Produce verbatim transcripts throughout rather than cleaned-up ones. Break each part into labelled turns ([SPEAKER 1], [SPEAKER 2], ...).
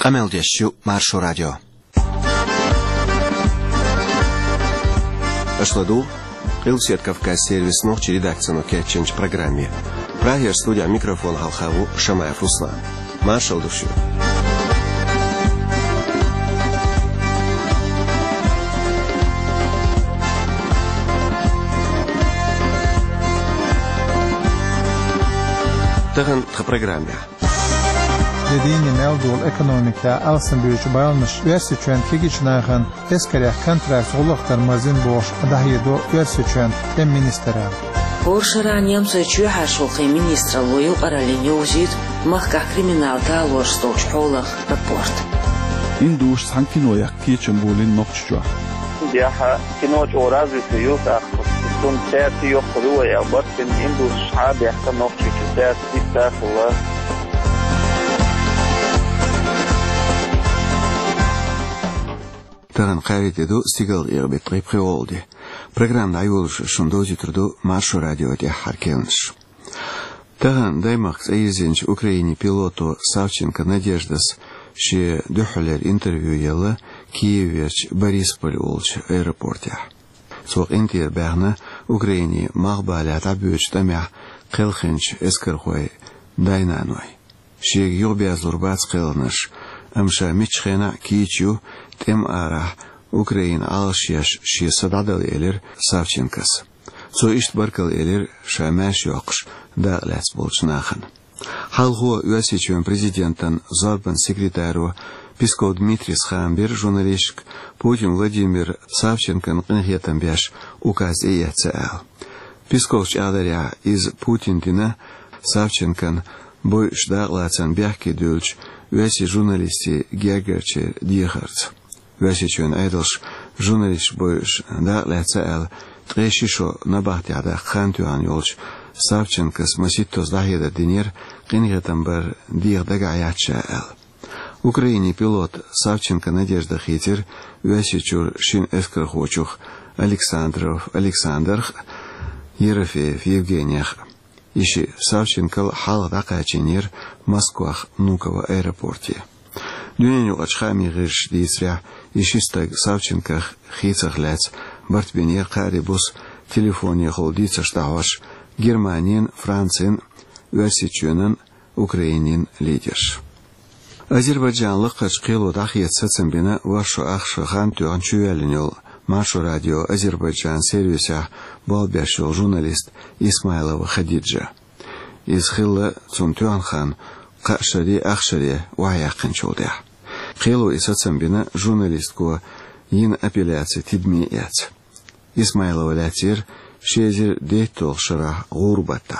[SPEAKER 1] Qameldeshu Marsho Radio. Ашладу, Илсет Кавказ сервис ночи редакцию Кетченч программе. Прагер студия микрофон Халхаву Шамаев Руслан. Маршал душу. Таган в программе.
[SPEAKER 2] Dediğini meldul ekonomikta alsın büyücü bayılmış üniversiteden kegişnağın eskere kontrakt oluklar mazin boş dahido üniversiteden tem ministere.
[SPEAKER 3] Поршара немцы чуха шолхи министра лою паралиньозит махка криминалта лорсточ холах рапорт.
[SPEAKER 4] Индуш санкинояк кичембулин нокчуа.
[SPEAKER 5] Яха киноч оразы сююта тун сети йохлуя я батин индуш шаб яха нокчу сети тахла.
[SPEAKER 1] Tagan qayrededu stigal erbet reprioldi. Program ayolş şundozi turdu Marsho Radio de harkelnish. Tagan daymaqs ayzinch Ukraini pilotu Savchenko Nadezhdas she duhler interview yela Kiyevech Borispol olch aeroportya. Soq inter bagna Ukraini maqbalat abyuch tamah qilxinch eskarxoy daynanoy. She yobiaz urbats qilnish amsha michkhena kichu tem ara Ukraina alşyaş şi sadadal elir Savchenkas. So iş barkal elir şamaş yoqş dağlats bolçnaxın. Halgo üyesiçön prezidentan Zorban sekretariu Piskov Dmitri Skhamber jurnalist Putin Vladimir Savchenkan qinhetan beş ukaz eyetsal. Piskov çağdarya iz Putin dina Savchenkan boy dağlatsan behki dölç üyesi jurnalisti Gergerçe diyeharts. Üyesiçön aydılş jurnalist boyuş dağlatsal treşişo nabahtiyada xantuan yolç Savchenkas masittoz dahiyada dinir qinhetan bar diyagdaga ayatşal. Ukraini pilot Savchenko Nadezhda Khitir üyesiçur şin eskarxoçuq Aleksandrov Aleksandr Yerofeyev Yevgeniy işi Savchenko hal daqaçinir Moskva Nukovo aeroporti. Dünyanı açxami g'ish disra işistag Savchenko khitsaqlats bartbeniya qaribus telefoni xolditsa shtavash Germanin Fransin üyesiçönün Ukrainin lider. Azerbaycanlı qaçqilu daxiyat satsambina vaşu axşı xantuan çüvelinol Marsho Radio Azerbaycan servisa balberşo jurnalist İsmailova Khadija. İzxilla çuntuan xan qaşari axşari wayaqin çolda. Qilu satsambina jurnalist ko yin apelyatsiya tidmiyat. İsmailova latir şezir deytolşara gurbatta.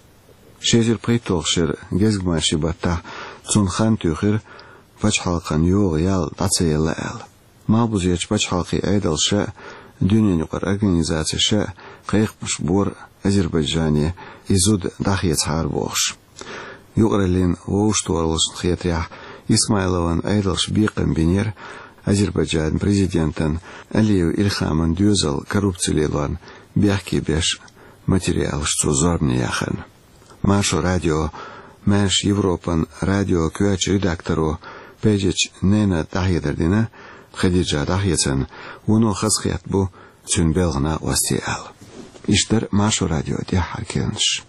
[SPEAKER 1] Şezir paytolşir gezgmaşibatta Цунхан тюхир пачхалқан йол ял тацайла ал. Мабузяч пачхалқи айдалша дюнянюқар организацияша қайқмыш бор Азербайджане изуд дахиец хар боғш. Юғралин воуштуарлысын хиатрях Исмайлован айдалш биқын бинер Азербайджан президентін Алиев Ильхамын дюзал коррупциялан бяхки беш материал что зорни яхан. Marsho Radio Мәш Европан радио көч редактору Пежич Нена Тахидердина Хадиджа Тахицен уну хасхият бу цюнбелгна вастиал. Иштер Marsho Radio де харкенш.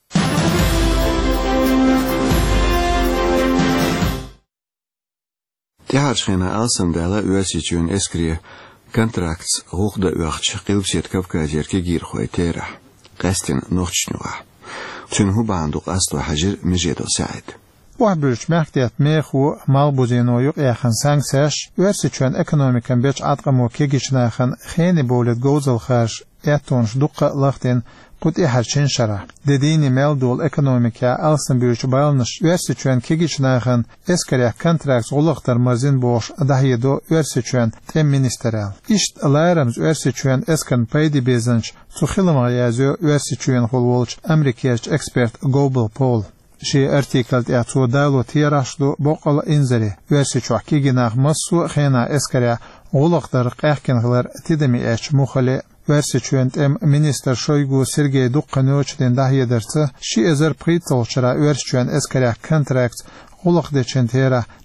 [SPEAKER 1] Тяхаршхена алсандала üyesiçün eskri kontrakt ruhda üyaqç qilbset Kavkazerke girxoy tera. Qastin noqchnuğa. Çünkü banduk aslı hacir mijedo said.
[SPEAKER 2] Wahbürç mertiyat mehu malbuzino yok yaxın sanksiyaş üyesiçön ekonomikan beç atqamu kegiçnaxın xeni bolet gozal xarş etonş duqqa laqtin qut eharçin şara. Dediğini meldul ekonomika alsın büyüç bayılmış üyesiçön kegiçnaxın eskere kontrakt oluktar mazin boş dahido üyesiçön tem ministeral. İşt alayramız üyesiçön eskan paydi bezanç Suxilma yazıyor üyesiçön holvolç Amerikaç ekspert Global Poll. Şi artikalt yatsu dalo tiraşdu boqal inzari üyesiçö kiginaq masu xena eskere oluktar qahkenğlar tidemi eç muxali üyesiçön tem minister Shoygu Sergey Duqqanochden dahiyedirti şi ezer pritolçara üyesiçön eskere kontrakt Olaq deçentera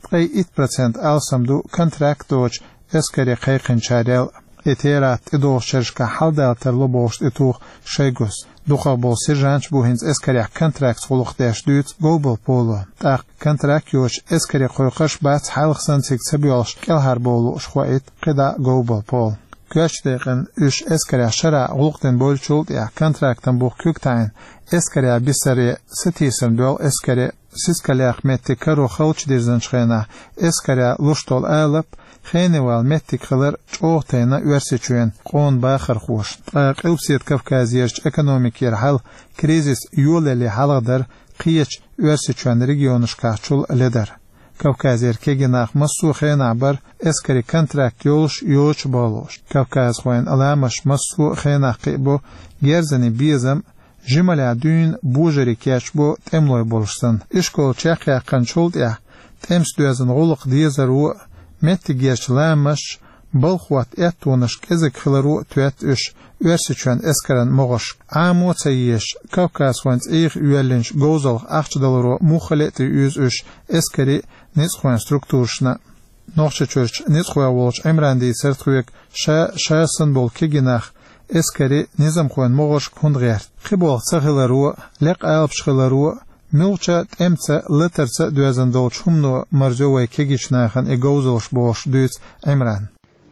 [SPEAKER 2] تقي إيت برسنت ألسمدو كونتراكتوش اسكري قيقن شاريل اتيرات ادوغ شرشكا حالدال ترلوبوشت اتوغ شيغوس دوخا بول سيرجانش بوهنز اسكري كونتراكت خلوق داش دوت جوبل بولو تاق كونتراكت يوش اسكري قويقش بات حالخسن سيك سبيولش كالهار بولو شخوائت قدا جوبل بول كاش دقن اش اسكري شرع غلقتن بولشولد يا كونتراكتن بوخ كوكتاين اسكري بسري ستيسن دول اسكري سيسكالي احمد كارو خلچ ديزن شخينا اسكري لوشتول آلب خيني والمتك خلر چوغتينا ورسيچوين قون باخر خوش قلبسيت كافكازيرش اكونوميك يرحل كريزيس يولي حلقدر قيش ورسيچوين ريجيونشكا چول لدر كافكازير كيجناخ مسو خين عبر اسكري كونتراكت يولش يوش بالوش كافكاز خوين علامش مسو خين قيبو جيرزني بيزم جمالة دون بوجري كاشبو تملوي بولشسن اشكول چاقيا قنشولد يا تمس دوزن غلق ديزرو متجيش لامش بالخوات اتونش كزك خلرو توات اش ورسچوان اسكرن مغش عامو تيش كوكاس وانت ايغ يولنش غوزل اخش دلرو مخلت يوز اش اسكري نسخوان ستركتورشنا نوخش چورش نسخوا ولش امراندي سرتخويك شا شاسن بول كيجناخ اسكري نظام خوان مغش كوندغير قبول سخلرو لق البش خلرو ملچا امца لترца دوزن دولش همنو مرزوي كيجيشناخن اگوزلش بوش دوت امران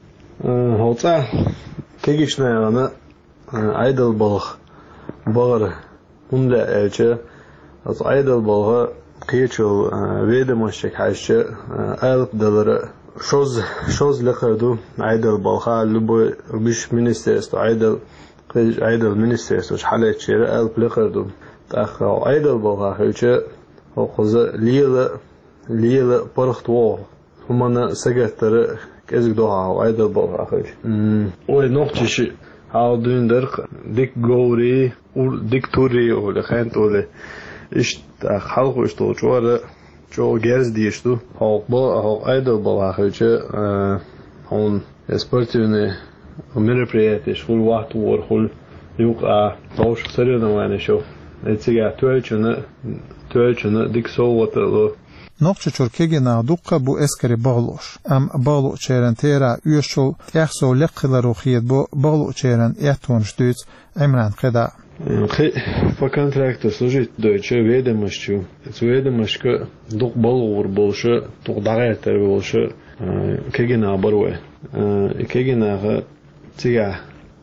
[SPEAKER 6] هوتا كيجيشناغنا ايدل بلغ بغر унда элче аз айдал болга кечил ведомощек хайше алып далары шоз шоз лекаду айдал болга любой биш министерство айдал айдал министерство халечер алып лекаду так айдал болга хайше окуза лила лила порхтво humana секретары кезик доа айдал болга хайше ой нохчиши Aldünder dik gori ul dikturi ole khant ole ist halq ist to chore cho gers diestu halq bo halq idol bo hache on sportivne мероприятие шул вахт вор хул юк а тош соревнование шо эцига twelve twelve dik совото
[SPEAKER 2] نقطة شركة نادوقة بو اسكري باغلوش ام باغلو چيرن تيرا يوشو يخسو لقل روخيت بو باغلو چيرن يهتون شدوت عمران قدا
[SPEAKER 6] خي فكونтрактор служит дойче ведомостью ведомостью дук балур болшы тугдагайтер болшы кегена баруэ кегена тига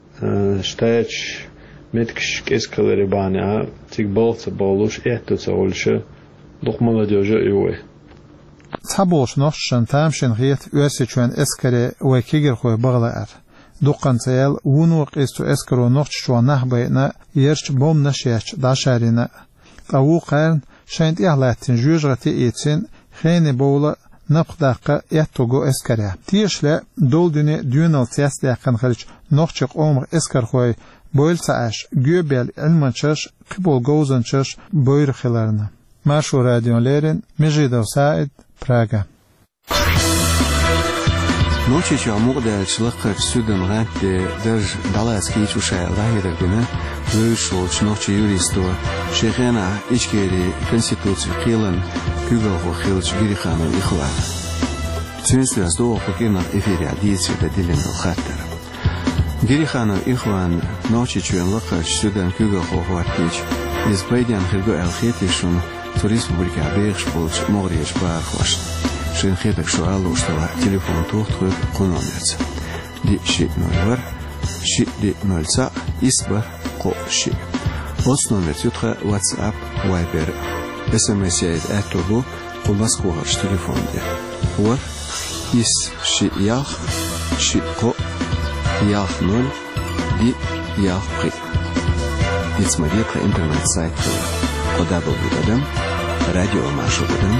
[SPEAKER 6] штач меткиш кескалери баня тиг болца болуш этоца олшы дух молодежи юэ
[SPEAKER 2] Цабош ношшан тамшин гиет үерсичуэн эскаре уэкигер хуэ баглаар дуккан цаял унук эсту эскаро нохчуан нахбайна ерч бом нашяч дашарина тау qarn шайнт яхлаттин жужгати этсин хейне боула напдака ятого эскаре тишле долдуне дюнал тяст якын хилч нохчык омр эскар хуэ бойлцааш гөбел элмачаш кыбол гоузанчаш бойрхиларна Машу радиолерин Межидов Саид Прага.
[SPEAKER 1] Ночи чамугда члахар судам ганте даже даласки чуша лахирагына вышел ночи юристу шехена ичкери конституцию килан күгөлгө хилч гириханы ихлар. Ценсуяс до покина эфире адиция да дилен хаттар. Гириханы ихван ночи чуен лахар судам күгөлгө хватич из пайдян хилго алхетишун Туризм бурька бегш болч морьеш бархваш. Шин хетак шуалу штала телефон тухтук кономерц. Ди ши ноль ши ди нольца испар ко ши. Ос номер ютха WhatsApp Viber. смс яйд атогу кулмаску харш телефон де. Уар ис ши ях ши ко ях ноль ди ях при. Ицмавека интернет сайт Куда был выдаден? Радио Машу выдаден.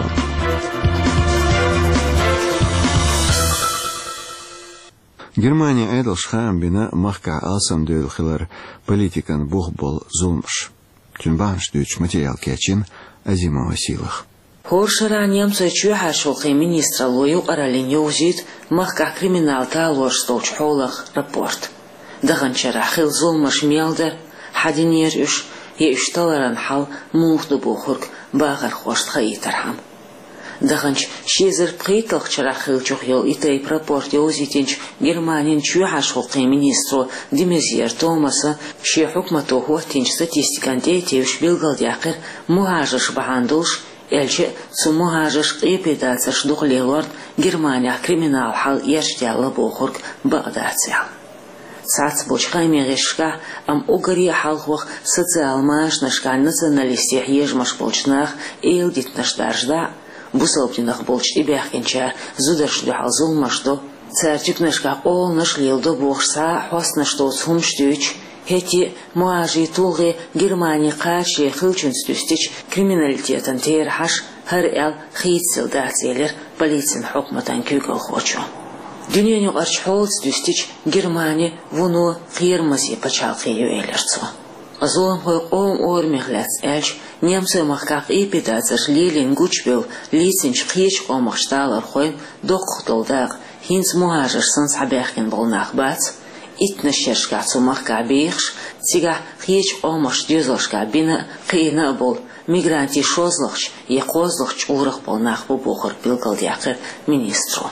[SPEAKER 1] Германия айдал шхам бина махка алсан дөйл хилар политикан бух бол зулмш. Тюнбанш дүйч материал кечин азимова силах.
[SPEAKER 3] Хоршара немца чуха шулхи министра лою аралин юзит махка криминалта лош столч холах рапорт. Даган-чара хил зулмаш мелдер хадинер уш يشتغلن حال موخد بوخرك باغر خوشت خيترهم دخنش شيزر بقيتلق شراخل جوخيل إتاي برابورت يوزيتينش جرمانين شوحاش حقوقي مينيسترو ديمزير توماسا شي حكمته هو تينش ستاتيستيكان ديتيوش بيلغل دياقر مهاجرش بهاندوش элче суммагажыш эпидацияш духлелорд Германия криминал хал ерштялы бохург багдациял. Цац бочкай мегешка ам угари халхвах социал машнашка националистих ежмаш болчнах элдитнаш даржда бусолптинах болч ибяхкенча зудершду халзул машдо царчикнашка олнаш лилдо бохса хоснашто сумштюч Heти muaji tulgi Германия qarşı xılçünstüstüç kriminalitetin terhaş her el xiyitsil dağziyeler polisin hukmatan kögül xoçu. Dünyanın qarşıholstüstüç Германия vunu qiyirmasi paçalqiyi eylerçu. Azolun hoy qom or mihlats elç Nemse mahkaq epidazır lelin guçbel lisinç qiyiç qomaqştalar xoyim doqtoldag hins muajırsın sabahkin bolnaq bats itnashashka sumaqqa beyish siga hech omosh dizlashka bina qiyna bol migranti shozlach yaqozlach uraq bolnaq bu boqir bilgal yaqir ministro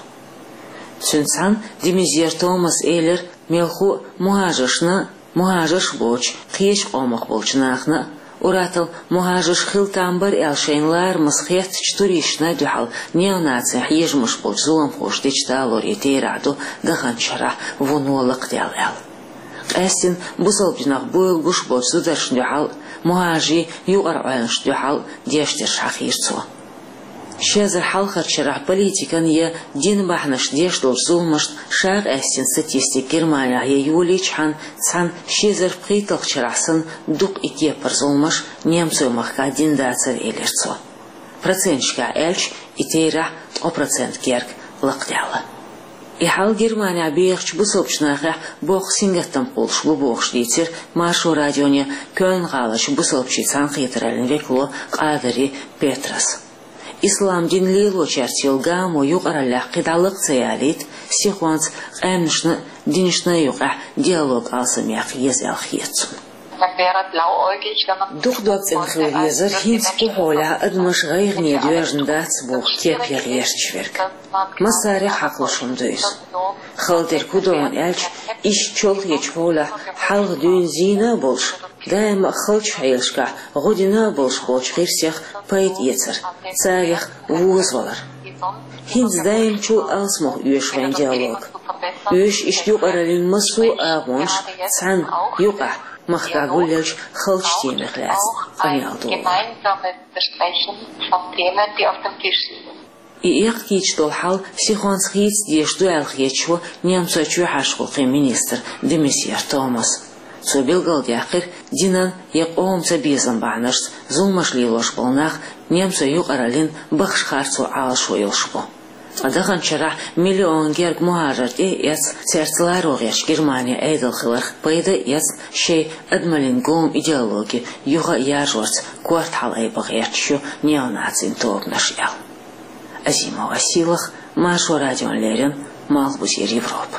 [SPEAKER 3] Sünsan Dimizier Thomas Eller melxu muhajishna muhajish boch qiyish omoq bolchnaqna Uratal muhajish xiltambar elshaynlar masxiyat chturishna duhal neonatsiya yejmush bolch zulm xo'shdichtalor yeteradu gahanchara vunoliq dialal. Qastin busalbinaq boyl gush bolch sudarsh duhal muhaji yuqar oyansh duhal deshtir shaqirtsu. Шезер халхар чарах политикан я дин бахнаш дештол зулмашт шаг эстин статистик Германия я юличхан цан шезер притал чарахсан дук ике парзулмаш немцу махка дин дацер элерцо. Процентчка эльч итейра о процент герк лактяла. И хал Германия бейхч бусопчнаха бог сингаттан полш бу богш дитер машу радионе кön галаш бусопчи цан хитралин векло qaveri Петрас. Ислам динлило чартилга мо юqaralaq qidalıq цаялит сихванс qamnishna dinishna yuqa диалог алсамяq yezal xiyetsun. Дух доцен хвезер хинц пухоля адмаш гайгне двержндats бух тепер ешчверк. Масари хақлышым дүйс. Халдер кудон элч иш чол ечвола халг дүйн зина болш. Даим халч хайлшка година болш болч гирсех пайт ецер. Царих вузвалар. Хинц даим чул алсмох үйшвен диалог. Үйш иш юqaralin масу агонш цан юqa Machka Gullisch Holstein-Glas Ayaldo.
[SPEAKER 7] Gemeinsame Besprechen von Themen, die auf dem Tisch liegen.
[SPEAKER 3] И их кичтол хал сихонс хиц дешту алхечу немцочу хашхуқи министр Димисьер Томас. Цубилгал дяқир динан як омца безан баанашт зулмашлилош болнах немцо юqaralin бахшхарцу алшуилшбо. Адахан чара миллион герг мухажар и яц серцлар оғеш Германия эйдалхылар пайда яц шей адмалингом идеологи юға яжорц кварт халай бағерчу неонацин тобнаш ял. Азима Василах, Машу радионлерин, Малбузер Европ.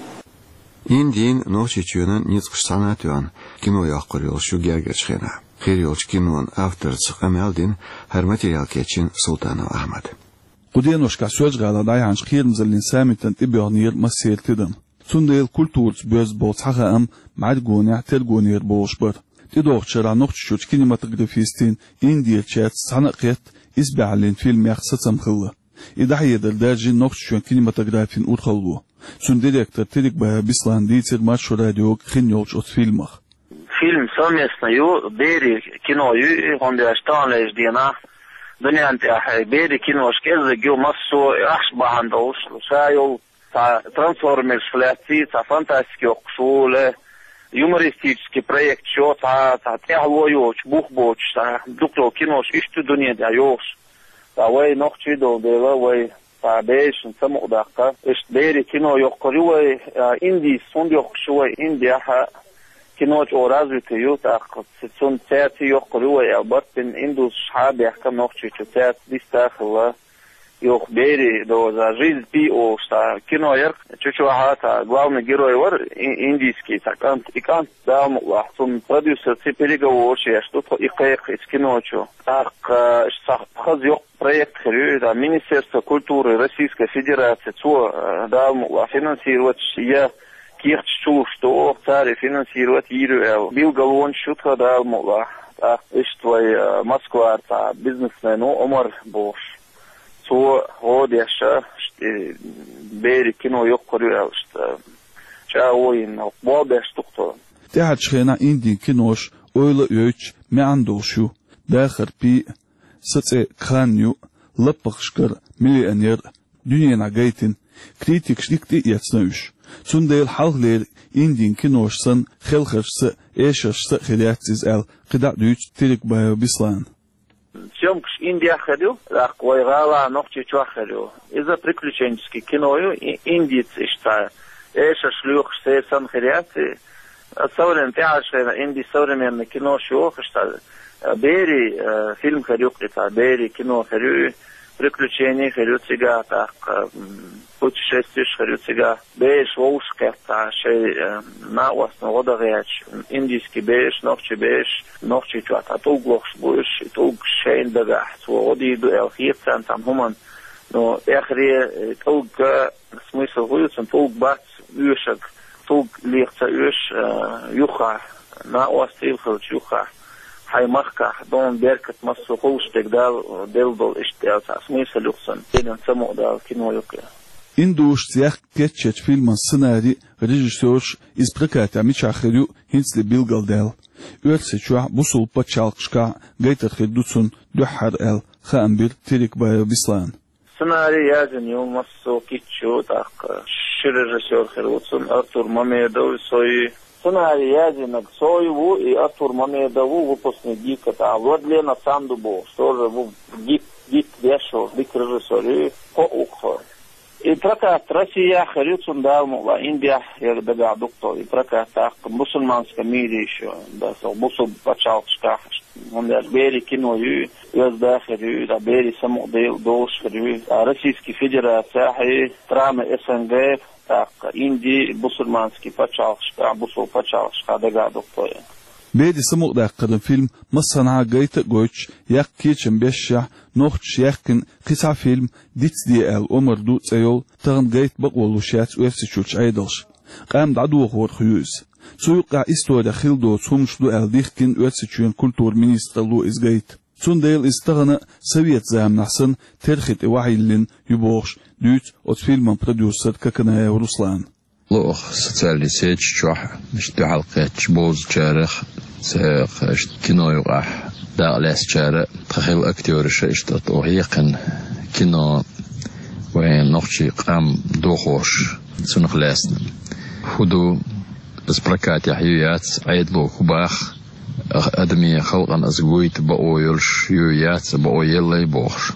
[SPEAKER 1] Индин ночи чуянан ницкш санатуан кино яққырил шу гергачхена. Хириолч киноан авторц Амелдин her материал кечин Султанов Ахмад.
[SPEAKER 4] Qudenoshka söz qala dayanç xirmzilin samitten tibyanir maseltidim. Sundel kulturts böz bolsaha am madgoni tergonir bolshbar. Tidoqchara noqchuch kinematografistin indiya chat sanaqet isba'lin film yaxsatsam khilli. Idahiyadal darji noqchuch kinematografin urxallu. Sun direktor Tirik Baya Bislanditser Macho Radio Khinyolch от фильмах.
[SPEAKER 5] Film совместно ю бери кино ю хондяштан леждина Дөньянте бери киношкез гео массо ахшбахан дош шайол та трансформерс фляци та фантастики окшуле юмористический проект чо та та тяглоёч бухбоч та дукло кинош ишту дөньяда ёш та вай нохчи до дела вай та беш самудакка эш бери кино ёқкорюй инди сон ёқшуй индия كنوج أورازوت يوتا ستون تاتي يقولوا يا بطن إندوس شعب يحكم نقطة تات ديستاخلا Йох бери до за жизнь пи о ста кино ярк чучуахата главный герой вар индийский такант икант дам лахтун продюсер переговорчи что-то и кайх из кино чо так хаз йох проект хрю да Министерство культуры Российской Федерации цо дам финансировать я кирч чу что цари финансировать иру бил галон шутха дам ла так что Москва та бизнесмен Омар Бош so hodesha beri kino yok koruyor işte çaoyin bobeş doktor
[SPEAKER 4] Tehat şena indi kinoş oyla öç me andolşu daxır pi sıtse kranyu lapıxkır milyoner dünyana gaytin kritik şlikti yatsnüş Sundel halgler indin kinoşsan xelxırsı eşşsı xilatsiz el qida düç tirik bayo bislan
[SPEAKER 5] Съемка Индия ходил, так ойрала ногти чё ходил. Из-за приключенческий киною индиец ишта. Эша шлюх все санхариации. Современный театр, инди современное кино шо что Бери фильм ходил, это Бери кино ходил, приключения ходил сега так путешествие ходил сега. Беш волшка та шей на основе водоряч. Индийский беш, ногти беш. Ногти чё а то глохш будешь, и то шейн дага. So die du el vierzehn am Human. No ехре то смысл будет, то бац юшак, то легче юш юха на острове юха. Хаймахка дон беркат массу холштег дал делдол иштел смысл юксан. Ден само дал кино юка.
[SPEAKER 4] Индуш цех кетчет фильма сценарий режиссер из проката Мичахрю Хинсли Билгалдел. Örseçua busul paçalqışqa qaytır xiddusun duhar el xambir tirik bayo bislan.
[SPEAKER 5] Scenariy yazın yolmazso kitçu tak rejissör xirutsun Artur Mamedov soy scenariy yazın soy bu и Artur Mamedov выпускник та Владлена Сандубо тоже bu гик гик вешо гик режиссер по ухо. И прокат Россия хрюцун далмула Индия я дага доктор и прокат так мусульманском мире еще да со мусул пачалчка он я бери кино ю я да хрю да бери само дел дош хрю Российский Федерация и страны СНГ так Индии мусульманский пачалчка мусул пачалчка дага доктор
[SPEAKER 4] Bedi samuk da qadın film masana gayta goç yak keçin beşya nohç yakin qisa film dits di el umar du tsayol tağın gayt baq oluşat öfsi çuç aydılş qam dadu xor xuyuz suyqa istoda xildo sumşdu el dixkin öfsi çün kultur ministrluğu izgayt Sundel istağını Sovet zamnasın terxit wahilin yubox düt ot filmin prodüser kakana Ruslan
[SPEAKER 8] لوخ социальный сеть чуах مشتو حلقة بوز جارخ سيق كينو يقع داغلاس جارة تخيل أكتورش اشتط وهيقن كينو وين نخشي قام دوخوش سنخلاسنا هدو اسبركات يحيويات عيد لو كباخ أدمي خلقا أزقويت بأويلش يويات بأويلي بوخش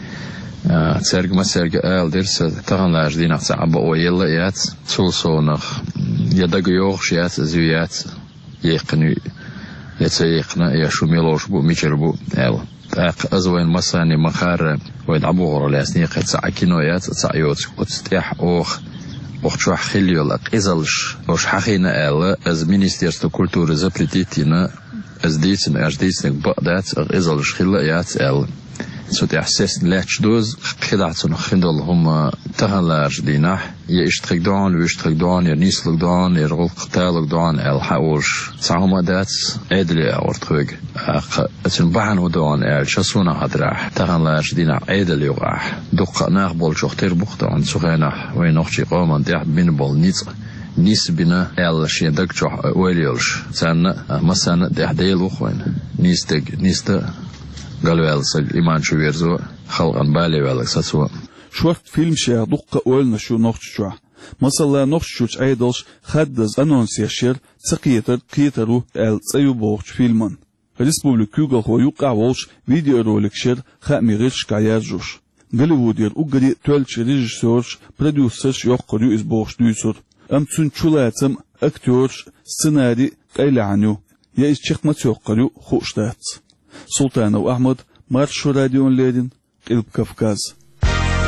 [SPEAKER 8] تسرق ما سرق آل درس تغنلاش دينا تعب أويلا يات تولصونخ يدق يوغش يات زويات يقنو يتسيقنا يشو ميلوش بو ميجربو آل تاق أزوين مساني مخار ويدعبو غور لاسني قد سعكينو يات تعيوت وتستيح أوخ أوخشوح خليو لك إزالش وش حقينا آل از Министерство культуры запретитина از ديتن اش ديتن بقدات إزالش خلا يات آل سوت إحساس لاتش دوز خدعتون خندل هم تهلاش ديناح يشترك دون ويشترك دون يرنيسلك دون يرغل قتالك دون الحوش تعهم دات عدل أورتخوج أتن بعن ودون ال شسونا هدراح تهلاش ديناح عدل يقع دق ناقبل شختير بختان سخينه وينخشي قوما ديح بين بول نيت نيس بنا ال شيدك جح ويليلش سنة مثلا ديح ديل وخوين نيس دق نيس قالوا يلصق إيمان شو يرزو خلقا بالي ويلك ساتسوا
[SPEAKER 4] شوفت فيلم شيء دقة أولنا شو نقش مثلا نقش أيدلش خدز أنونسيشير تقيتر قيترو ال تسيبوغش فيلمان ريسبوبليك كوغل هو يوقع وولش فيديو رولكشير خامي غيرش كايرجوش غوليوودير أوغري تولش ريجيسورش بروديوسرش يوقعو إزبوغش دوسر أم تسون شولاتم أكتورش سيناري قيلعنو يا إشتيق ما تيوقعو خوشتات سلطان وأحمد مارشو راديون ليدن قلب كفكاز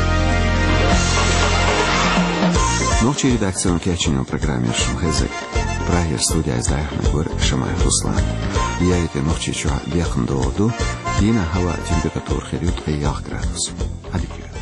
[SPEAKER 1] Ночи редакцию кеченю программе Шумхезек. Прагер студия издаях нагор Шамай Руслан. Я эти ночи чуа бехан до оду, дина хава температур херют и градус. Адикю.